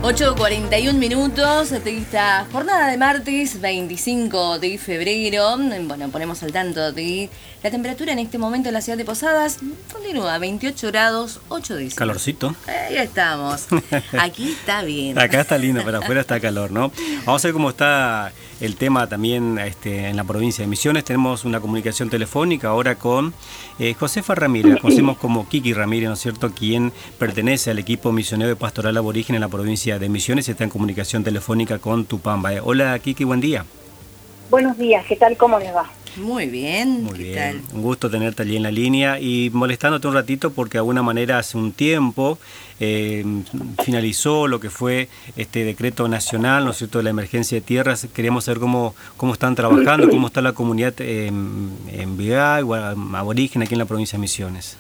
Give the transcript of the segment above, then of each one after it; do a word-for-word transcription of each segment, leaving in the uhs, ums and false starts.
ocho cuarenta y un minutos de esta jornada de martes veinticinco de febrero. Bueno, ponemos al tanto de la temperatura en este momento en la ciudad de Posadas. Continúa, veintiocho grados, ocho décimas. Calorcito. Ahí estamos. Aquí está bien. Acá está lindo, pero afuera está calor, ¿no? Vamos a ver cómo está el tema también este, en la provincia de Misiones. Tenemos una comunicación telefónica ahora con eh, Josefa Ramírez, conocemos como Kiki Ramírez, ¿no es cierto?, quien pertenece al equipo misionero de Pastoral Aborigen en la provincia de Misiones y está en comunicación telefónica con Tupamba. Eh, hola Kiki, buen día. Buenos días, ¿qué tal? ¿Cómo les va? Muy bien, Muy ¿qué bien. tal? Un gusto tenerte allí en la línea y molestándote un ratito porque de alguna manera hace un tiempo eh, finalizó lo que fue este decreto nacional, ¿no es cierto?, de la emergencia de tierras. Queríamos saber cómo, cómo están trabajando, cómo está la comunidad eh, en Vigay, aborigen aquí en la provincia de Misiones.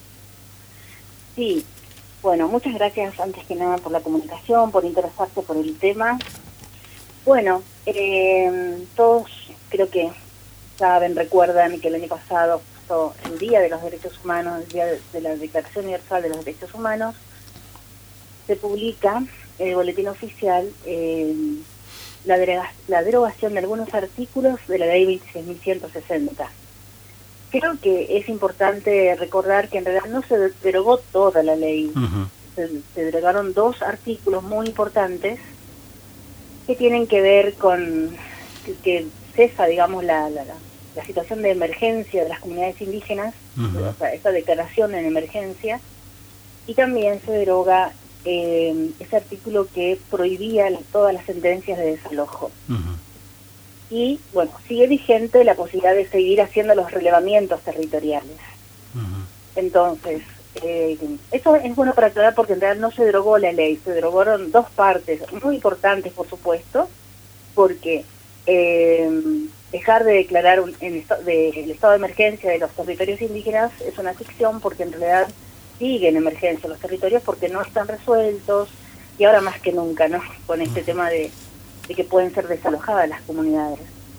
Sí, bueno, muchas gracias antes que nada por la comunicación, por interesarse por el tema. Bueno, eh, todos creo que saben, recuerdan que el año pasado, el Día de los Derechos Humanos, el Día de, de la Declaración Universal de los Derechos Humanos, se publica en el Boletín Oficial eh, la, derega, la derogación de algunos artículos de la Ley veintiséis mil ciento sesenta. Creo que es importante recordar que en realidad no se derogó toda la ley, uh-huh. se, se derogaron dos artículos muy importantes que tienen que ver con que, que cesa, digamos, la, la, la situación de emergencia de las comunidades indígenas, uh-huh. o sea, esa declaración en emergencia, y también se deroga eh, ese artículo que prohibía la, todas las sentencias de desalojo. Uh-huh. Y, bueno, sigue vigente la posibilidad de seguir haciendo los relevamientos territoriales. Uh-huh. Entonces, eh, eso es bueno para aclarar porque en realidad no se derogó la ley, se derogaron dos partes, muy importantes, por supuesto, porque Eh, dejar de declarar un, en esto, de, el estado de emergencia de los territorios indígenas es una ficción porque en realidad siguen en emergencia los territorios porque no están resueltos y ahora más que nunca, ¿no?, con este tema de, de que pueden ser desalojadas las comunidades.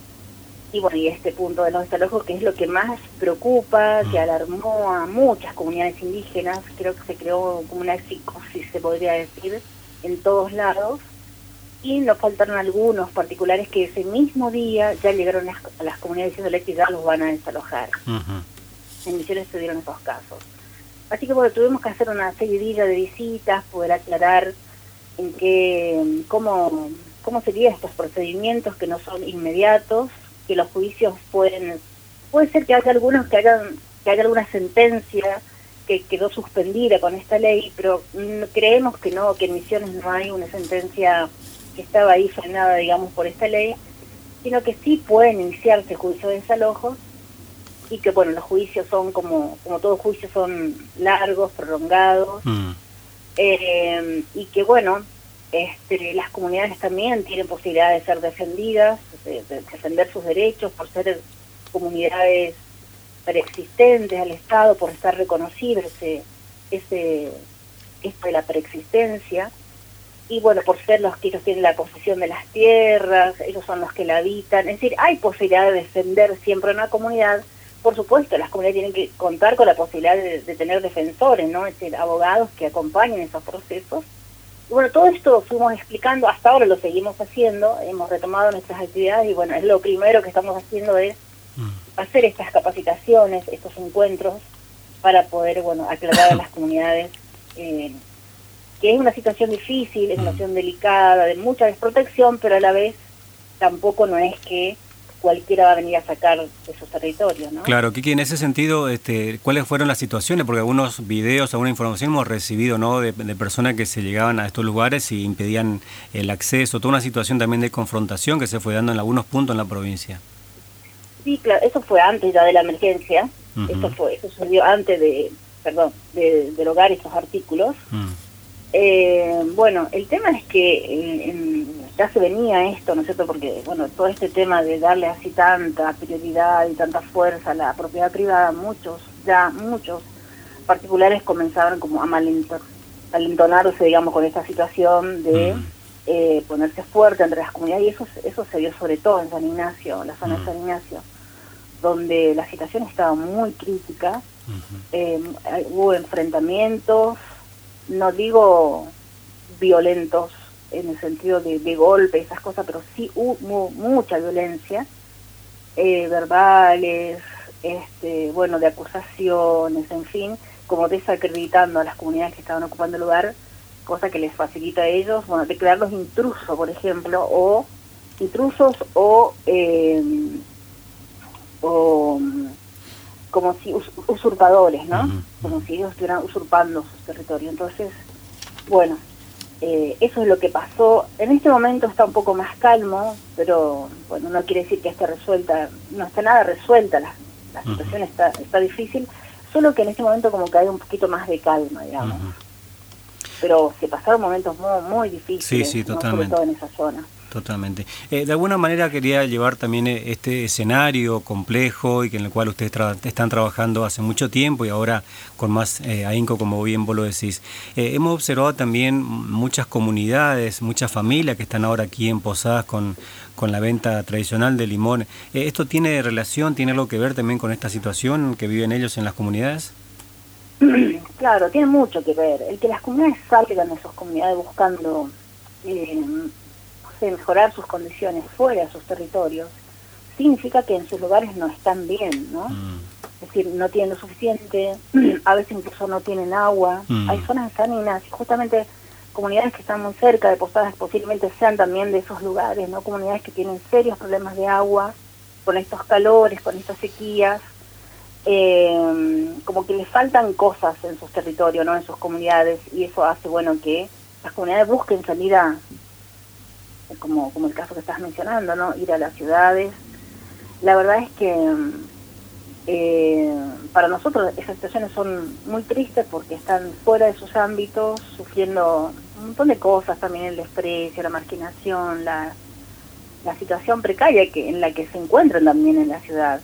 Y bueno, y este punto de los desalojos, que es lo que más preocupa, que alarmó a muchas comunidades indígenas, creo que se creó como una psicosis, se podría decir, en todos lados. Y nos faltaron algunos particulares que ese mismo día ya llegaron a las, a las comunidades diciéndole que ya los van a desalojar. Uh-huh. En Misiones se dieron esos casos. Así que bueno, tuvimos que hacer una seguidilla de visitas, poder aclarar en qué, cómo, cómo serían estos procedimientos que no son inmediatos, que los juicios pueden, puede ser que haya algunos que hagan, que haya alguna sentencia que quedó suspendida con esta ley, pero mm, creemos que no, que en Misiones no hay una sentencia que estaba ahí frenada, digamos, por esta ley, sino que sí pueden iniciarse juicios de desalojo y que, bueno, los juicios son como, como todos juicios son largos, prolongados, mm. eh, y que, bueno, este, las comunidades también tienen posibilidad de ser defendidas, de, de defender sus derechos por ser comunidades preexistentes al Estado, por estar reconocido ese, ese, esto de la preexistencia. Y bueno, por ser los que ellos tienen la posesión de las tierras, ellos son los que la habitan. Es decir, hay posibilidad de defender siempre una comunidad. Por supuesto, las comunidades tienen que contar con la posibilidad de, de tener defensores, ¿no? Es decir, abogados que acompañen esos procesos. Y bueno, todo esto fuimos explicando, hasta ahora lo seguimos haciendo, hemos retomado nuestras actividades y bueno, es lo primero que estamos haciendo es mm. hacer estas capacitaciones, estos encuentros, para poder, bueno, aclarar a las comunidades eh, que es una situación difícil, es una situación delicada, de mucha desprotección, pero a la vez tampoco no es que cualquiera va a venir a sacar de sus territorios, ¿no? Claro, Kiki, en ese sentido, este, ¿cuáles fueron las situaciones? Porque algunos videos, alguna información hemos recibido, ¿no?, de, de personas que se llegaban a estos lugares y impedían el acceso, toda una situación también de confrontación que se fue dando en algunos puntos en la provincia. Sí, claro, eso fue antes ya de la emergencia, uh-huh. eso fue, eso sucedió antes de, perdón, de derogar estos artículos. Uh-huh. Eh, bueno, el tema es que en, en, ya se venía esto, ¿no es cierto? Porque, bueno, todo este tema de darle así tanta prioridad y tanta fuerza a la propiedad privada, muchos, ya muchos particulares comenzaron como a malentonarse, digamos, con esta situación de mm. eh, ponerse fuerte entre las comunidades, y eso, eso se dio sobre todo en San Ignacio, la zona mm. de San Ignacio, donde la situación estaba muy crítica, uh-huh. eh, hubo enfrentamientos, no digo violentos, en el sentido de, de golpe, esas cosas, pero sí hubo mucha violencia, eh, verbales, este, bueno, de acusaciones, en fin, como desacreditando a las comunidades que estaban ocupando el lugar, cosa que les facilita a ellos, bueno, declararlos intrusos, por ejemplo, o intrusos o, eh, o como si us, usurpadores, ¿no? Uh-huh. Como si ellos estuvieran usurpando sus territorios. Entonces, bueno, eh, eso es lo que pasó. En este momento está un poco más calmo, pero bueno, no quiere decir que esté resuelta, no está nada resuelta, la, la uh-huh. situación está, está difícil, solo que en este momento como que hay un poquito más de calma, digamos. Uh-huh. Pero se pasaron momentos muy, muy difíciles, sí, sí, ¿no? totalmente. Sobre todo en esa zona. Totalmente. Eh, de alguna manera quería llevar también este escenario complejo y que en el cual ustedes tra- están trabajando hace mucho tiempo y ahora con más eh, ahínco, como bien vos lo decís. Eh, hemos observado también muchas comunidades, muchas familias que están ahora aquí en Posadas con, con la venta tradicional de limón. Eh, ¿Esto tiene relación, tiene algo que ver también con esta situación que viven ellos en las comunidades? Claro, tiene mucho que ver. El que las comunidades salgan de sus comunidades buscando eh, mejorar sus condiciones fuera de sus territorios, significa que en sus lugares no están bien, ¿no? Mm. Es decir, no tienen lo suficiente, a veces incluso no tienen agua. Mm. Hay zonas salinas, y justamente comunidades que están muy cerca de Posadas posiblemente sean también de esos lugares, ¿no? Comunidades que tienen serios problemas de agua, con estos calores, con estas sequías, eh, como que les faltan cosas en sus territorios, ¿no? En sus comunidades, y eso hace, bueno, que las comunidades busquen salir a como como el caso que estás mencionando, ¿no? Ir a las ciudades. La verdad es que eh, para nosotros esas situaciones son muy tristes porque están fuera de sus ámbitos, sufriendo un montón de cosas, también el desprecio, la marginación, la, la situación precaria que en la que se encuentran también en la ciudad.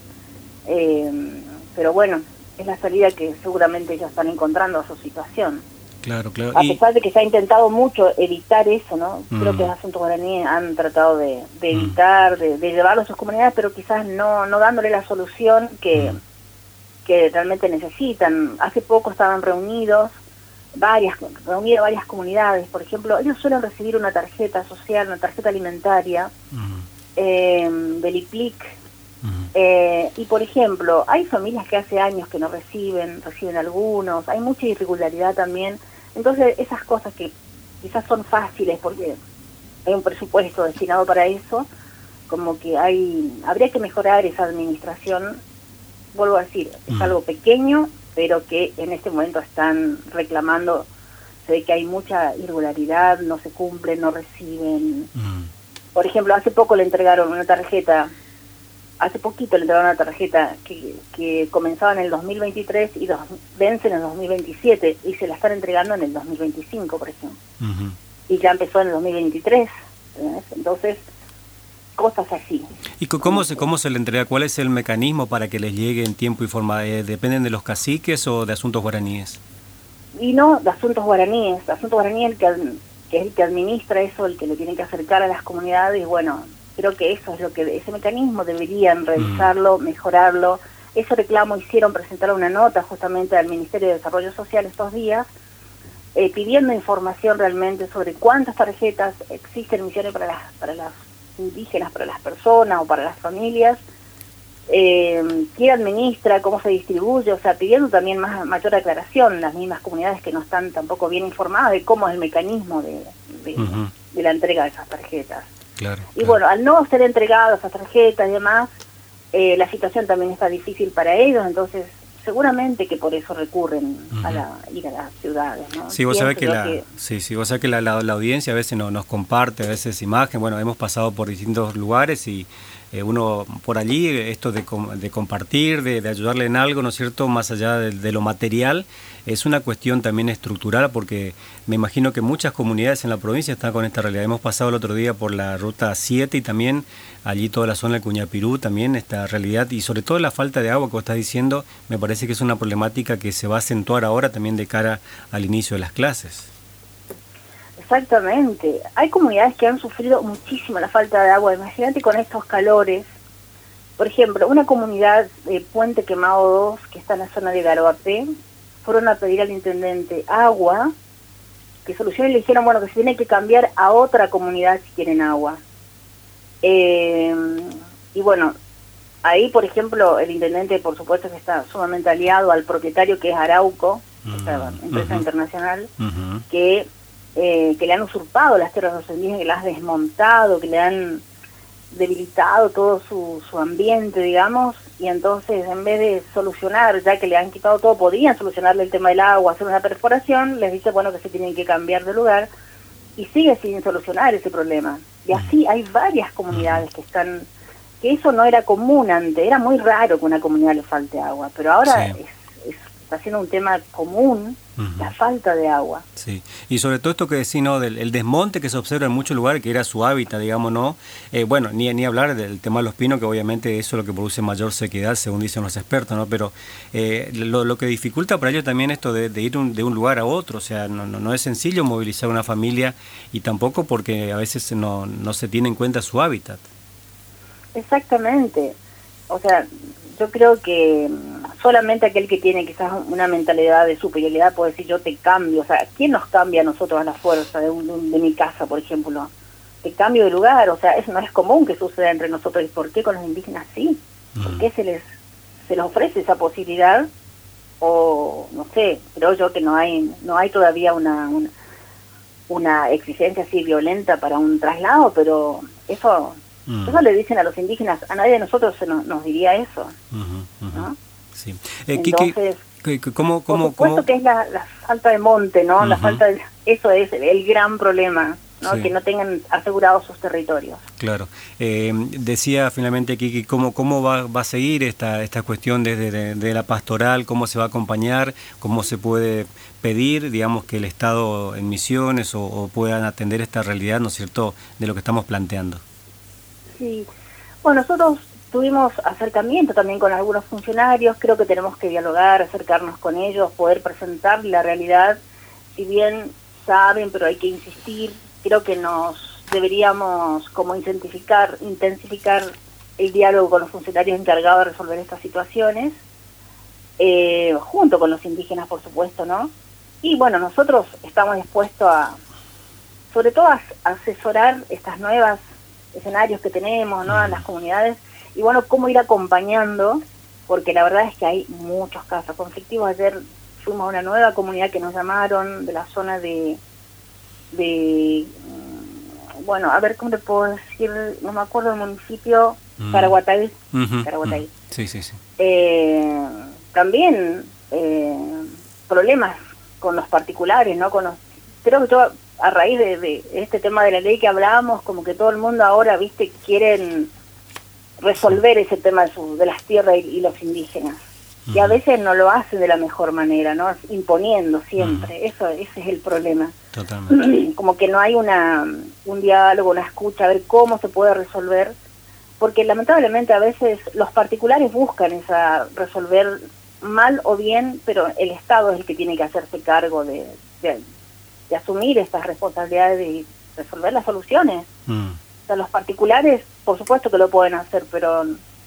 Eh, pero bueno, es la salida que seguramente ellos están encontrando a su situación. Claro, claro. A pesar y... de que se ha intentado mucho evitar eso, ¿no? Mm. Creo que los asuntos guaraníes han tratado de, de evitar, mm. de, de llevarlo a sus comunidades, pero quizás no no dándole la solución que, mm. que realmente necesitan. Hace poco estaban reunidos, varias reunidas varias comunidades, por ejemplo, ellos suelen recibir una tarjeta social, una tarjeta alimentaria, mm. eh, del I P L I C, mm. eh, y por ejemplo, hay familias que hace años que no reciben, reciben algunos, hay mucha irregularidad también. Entonces, esas cosas que quizás son fáciles porque hay un presupuesto destinado para eso, como que hay habría que mejorar esa administración. Vuelvo a decir, es mm. algo pequeño, pero que en este momento están reclamando. Se ve que hay mucha irregularidad, no se cumple, no reciben. Mm. Por ejemplo, hace poco le entregaron una tarjeta, hace poquito le entregaron una tarjeta que, que comenzaba en el dos mil veintitrés y dos, vence en el dos mil veintisiete y se la están entregando en el dos mil veinticinco, por ejemplo. Uh-huh. Y ya empezó en el dos mil veintitrés. ¿Ves? Entonces, cosas así. ¿Y cómo se, cómo se le entrega? ¿Cuál es el mecanismo para que les llegue en tiempo y forma? Eh, ¿Dependen de los caciques o de asuntos guaraníes? Y no, de asuntos guaraníes. De asuntos guaraníes, el que, que es el que administra eso, el que le tiene que acercar a las comunidades, y bueno, creo que eso es lo que, ese mecanismo deberían revisarlo, mm. mejorarlo. Ese reclamo hicieron, presentaron una nota justamente al Ministerio de Desarrollo Social estos días, eh, pidiendo información realmente sobre cuántas tarjetas existen misiones para las, para las indígenas, para las personas o para las familias, eh, quién administra, cómo se distribuye, o sea, pidiendo también más mayor aclaración, las mismas comunidades que no están tampoco bien informadas de cómo es el mecanismo de, de, uh-huh. de la entrega de esas tarjetas. Claro, y claro. Bueno, al no ser entregadas esas tarjetas y demás, eh, la situación también está difícil para ellos, entonces seguramente que por eso recurren uh-huh. a la, ir a las ciudades, ¿no? Sí, vos sabés que la, que... Sí, sí, vos sabés que la, la, la audiencia a veces no, nos comparte, a veces imagen, bueno, hemos pasado por distintos lugares y eh, uno por allí, esto de, de compartir, de, de ayudarle en algo, ¿no es cierto?, más allá de, de lo material, es una cuestión también estructural, porque me imagino que muchas comunidades en la provincia están con esta realidad. Hemos pasado el otro día por la ruta siete y también allí toda la zona del Cuñapirú, también esta realidad, y sobre todo la falta de agua que vos estás diciendo, me parece que es una problemática que se va a acentuar ahora también de cara al inicio de las clases. Exactamente. Hay comunidades que han sufrido muchísimo la falta de agua. Imagínate con estos calores. Por ejemplo, una comunidad de Puente Quemado dos, que está en la zona de Garoapé, fueron a pedir al intendente agua que solución y le dijeron, bueno, que se tiene que cambiar a otra comunidad si quieren agua. Eh, y bueno, ahí, por ejemplo, el intendente, por supuesto, que está sumamente aliado al propietario, que es Arauco, uh-huh, esta empresa uh-huh. internacional, uh-huh. que, eh, que le han usurpado las tierras de los indígenas, que las han desmontado, que le han debilitado todo su, su ambiente, digamos, y entonces en vez de solucionar, ya que le han quitado todo, podían solucionarle el tema del agua, hacer una perforación, les dice, bueno, que se tienen que cambiar de lugar, y sigue sin solucionar ese problema. Y así hay varias comunidades que están, que eso no era común antes, era muy raro que a una comunidad le falte agua, pero ahora sí. es, es, está siendo un tema común, uh-huh. la falta de agua. Sí, y sobre todo esto que decís, ¿no? Del el desmonte que se observa en muchos lugares, que era su hábitat, digamos, ¿no? Eh, bueno, ni, ni hablar del tema de los pinos, que obviamente eso es lo que produce mayor sequedad, según dicen los expertos, ¿no? Pero eh, lo, lo que dificulta para ellos también esto de, de ir un, de un lugar a otro, o sea, no, no, no es sencillo movilizar una familia, y tampoco porque a veces no, no se tiene en cuenta su hábitat. Exactamente, o sea, yo creo que solamente aquel que tiene quizás una mentalidad de superioridad puede decir yo te cambio, o sea, ¿quién nos cambia a nosotros a la fuerza de, un, de mi casa, por ejemplo? Te cambio de lugar, o sea, eso no es común que suceda entre nosotros. ¿Y por qué con los indígenas sí? ¿Por qué se les, se les ofrece esa posibilidad? O, no sé, creo yo que no hay no hay todavía una, una, una exigencia así violenta para un traslado, pero eso... Mm. Eso le dicen a los indígenas, a nadie de nosotros se nos, nos diría eso, uh-huh, uh-huh. ¿no? Sí. Eh, Entonces, ¿qué, qué, cómo, cómo, por supuesto cómo? que es la, la falta de monte, ¿no? Uh-huh. La falta de, eso es el gran problema, ¿no? Sí. Que no tengan asegurados sus territorios. Claro. Eh, decía finalmente Kiki, ¿cómo, cómo va, va a seguir esta, esta cuestión desde de, de la pastoral? ¿Cómo se va a acompañar? ¿Cómo se puede pedir, digamos, que el Estado en Misiones o, o puedan atender esta realidad, ¿no es cierto?, de lo que estamos planteando. Sí, bueno, nosotros tuvimos acercamiento también con algunos funcionarios, creo que tenemos que dialogar, acercarnos con ellos, poder presentar la realidad, si bien saben, pero hay que insistir, creo que nos deberíamos como intensificar, intensificar el diálogo con los funcionarios encargados de resolver estas situaciones, eh, junto con los indígenas, por supuesto, ¿no? Y bueno, nosotros estamos dispuestos a, sobre todo a, a asesorar estas nuevas escenarios que tenemos, ¿no?, en las comunidades, y bueno, cómo ir acompañando, porque la verdad es que hay muchos casos conflictivos. Ayer fuimos a una nueva comunidad que nos llamaron de la zona de, de bueno, a ver cómo te puedo decir, no me acuerdo el municipio, mm. Caraguatay, uh-huh, Caraguatay. Uh-huh. Sí, sí, sí. Eh, también eh, problemas con los particulares, ¿no? Con los, creo que todo, a raíz de, de este tema de la ley que hablábamos, como que todo el mundo ahora, viste, quieren resolver ese tema de, su, de las tierras y, y los indígenas. Uh-huh. Y a veces no lo hacen de la mejor manera, ¿no? Imponiendo siempre. Uh-huh. Eso, ese es el problema. Totalmente. Como que no hay una un diálogo, una escucha, a ver cómo se puede resolver. Porque lamentablemente a veces los particulares buscan esa resolver mal o bien, pero el Estado es el que tiene que hacerse cargo de... de de asumir estas responsabilidades y resolver las soluciones. Mm. O sea, los particulares, por supuesto que lo pueden hacer, pero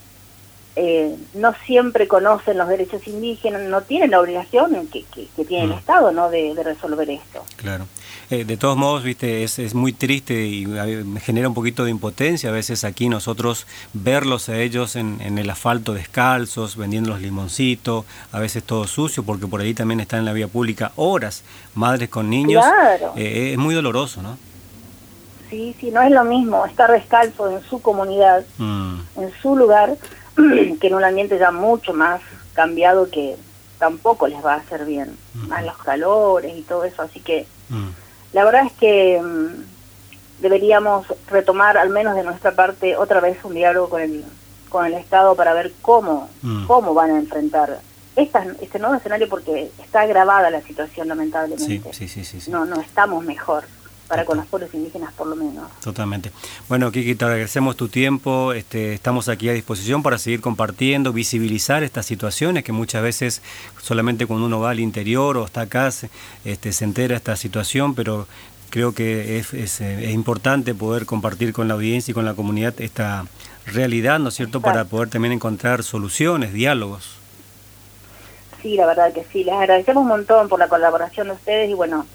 eh, no siempre conocen los derechos indígenas, no tienen la obligación que, que, que tiene mm. el Estado, ¿no?, de, de resolver esto. Claro. Eh, de todos modos, viste, es, es muy triste y me genera un poquito de impotencia a veces aquí nosotros verlos a ellos en, en el asfalto descalzos, vendiendo los limoncitos, a veces todo sucio, porque por ahí también están en la vía pública horas, madres con niños. Claro. Eh, es muy doloroso, ¿no? Sí, sí, no es lo mismo estar descalzo en su comunidad, mm. en su lugar, que en un ambiente ya mucho más cambiado que tampoco les va a hacer bien, mm. más los calores y todo eso, así que mm. la verdad es que um, deberíamos retomar, al menos de nuestra parte, otra vez un diálogo con el con el Estado para ver cómo mm. cómo van a enfrentar esta, este nuevo escenario, porque está agravada la situación, lamentablemente. Sí, sí, sí, sí, sí. No, no estamos mejor. Para Total. Con los pueblos indígenas, por lo menos. Totalmente. Bueno, Kiki, te agradecemos tu tiempo. Este, estamos aquí a disposición para seguir compartiendo, visibilizar estas situaciones que muchas veces solamente cuando uno va al interior o está acá se, este, se entera de esta situación, pero creo que es, es, es importante poder compartir con la audiencia y con la comunidad esta realidad, ¿no es cierto?, Exacto. para poder también encontrar soluciones, diálogos. Sí, la verdad que sí. Les agradecemos un montón por la colaboración de ustedes y bueno,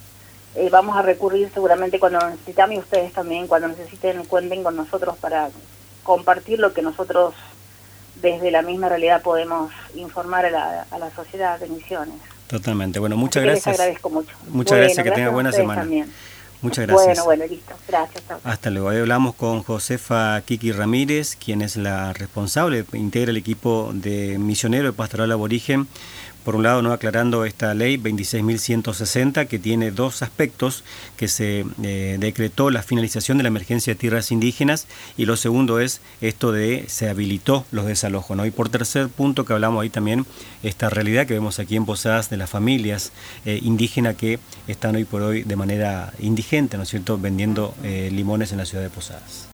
eh, vamos a recurrir seguramente cuando lo necesitamos, y ustedes también cuando necesiten cuenten con nosotros para compartir lo que nosotros desde la misma realidad podemos informar a la, a la sociedad de Misiones. Totalmente. Bueno, muchas Así que gracias. Les agradezco mucho. Muchas bueno, gracias, que tenga buena semana. También. Muchas gracias. Bueno, bueno, listo. Gracias. Chao. Hasta luego. Hoy hablamos con Josefa Kiki Ramírez, quien es la responsable, integra el equipo de misionero de Pastoral Aborigen. Por un lado, no aclarando esta ley veintiséis mil ciento sesenta, que tiene dos aspectos, que se eh, decretó la finalización de la emergencia de tierras indígenas, y lo segundo es esto de se habilitó los desalojos, ¿no? Y por tercer punto, que hablamos ahí también, esta realidad que vemos aquí en Posadas de las familias eh, indígenas que están hoy por hoy de manera indigente, ¿no es cierto?, vendiendo eh, limones en la ciudad de Posadas.